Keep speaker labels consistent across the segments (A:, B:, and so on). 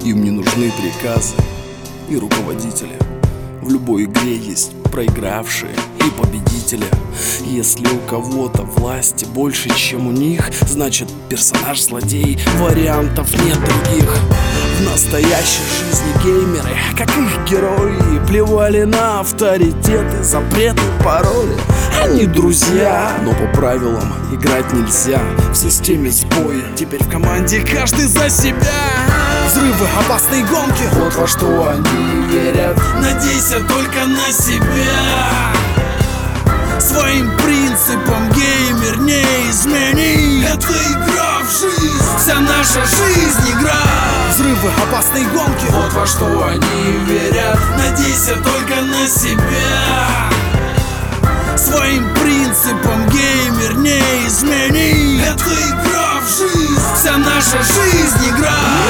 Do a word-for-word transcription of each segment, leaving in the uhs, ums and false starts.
A: Им не нужны приказы и руководители. В любой игре есть проигравшие и победители. Если у кого-то власти больше, чем у них, значит персонаж злодей, вариантов нет других. В настоящей жизни геймеры, как их герои, плевали на авторитеты, запреты, пароли. Они друзья, но по правилам играть нельзя. В системе сбои, теперь в команде каждый за себя. Взрывы, опасные гонки, вот во что они верят. Надейся только на себя. Своим принципом геймер не измени. Это игра в жизнь, вся наша жизнь игра. Взрывы, опасные гонки, вот во что они верят. Надейся только на себя. Своим принципом геймер не измени. Это игра в жизнь, вся наша жизнь игра.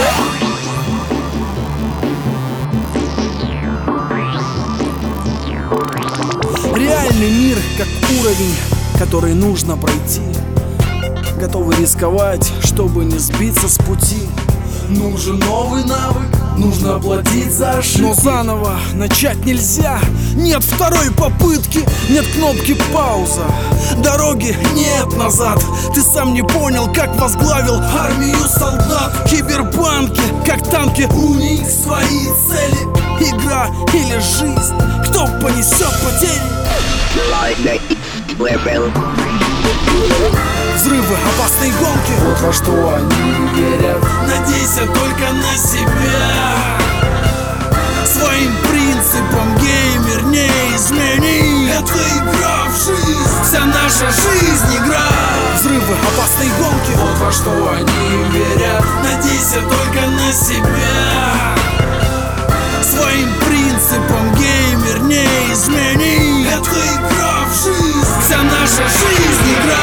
A: Реальный мир как уровень, который нужно пройти. Готовы рисковать, чтобы не сбиться с пути. Нужен новый навык, нужно платить за ошибки. Но заново начать нельзя. Нет второй попытки, нет кнопки пауза. Дороги нет назад. Ты сам не понял, как возглавил армию солдат. Киберпанки, как танки, у них свои цели. Игра или жизнь, кто понесет потери? Взрывы, опасные гонки, вот во что они верят. Надейся только на себя. Своим принципом геймер не измени. Это игра в жизнь, вся наша жизнь игра. Взрывы, опасные гонки, вот во что они верят. Надейся только на себя. Своим принципом геймер не измени. Это игра в жизнь, вся наша жизнь игра.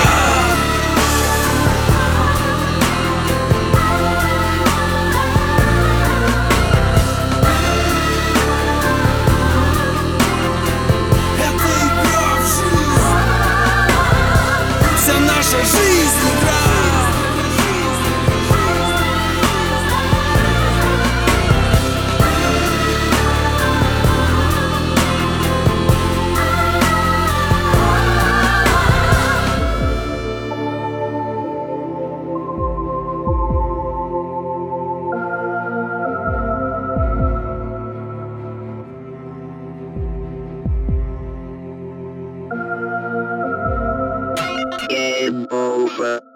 A: Наша жизнь игра.
B: Game over.